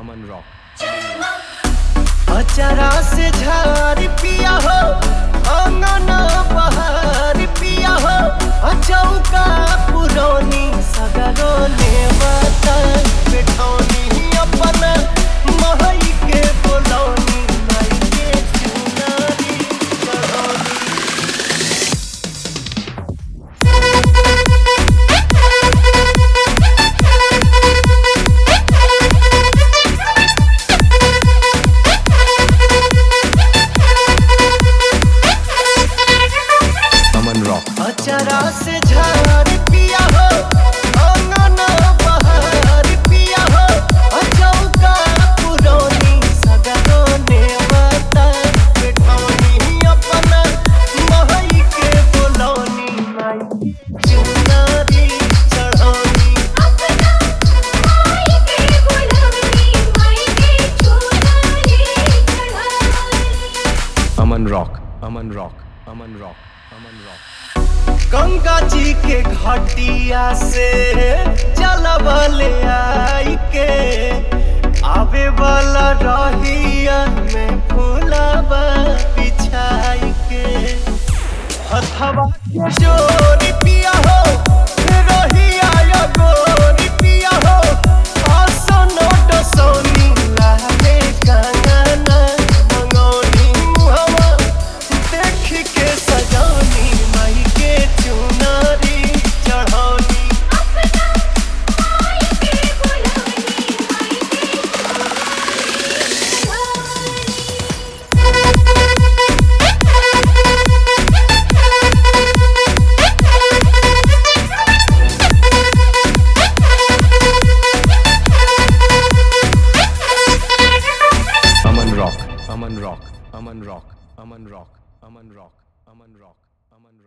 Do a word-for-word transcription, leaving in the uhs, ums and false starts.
अमन rock. अचरा से झारी पिया हो अंगन बहार पिया हो अचौका पुरौनी सगरो नेवता बैठौनी अपन महई के बोलौनी माई के चुनारी चढ़ौनी। अचरा से झार पिया हो अंगन बहार पिया हो अचौका पुरौनी सगरो नेवता बैठौनी अपन महई के बोलौनी माई चुनारी चढ़ौनी। Aman Rock Aman Rock Aman Rock Aman Rock. Ganga ji के घाटिया से जलवले आई के आवे वाला रहिया में फूलवा बिछाई के हथवा के जोरी पिया हो रहिया या गोरी पिया हो आसनो डसौनी लागे गंगना मंगौनी मुहवा देख के सजौनी माई के चुनारी चढ़ौनी। Aman Rock Aman Rock Aman Rock Aman Rock Aman Rock Aman Rock Aman rock.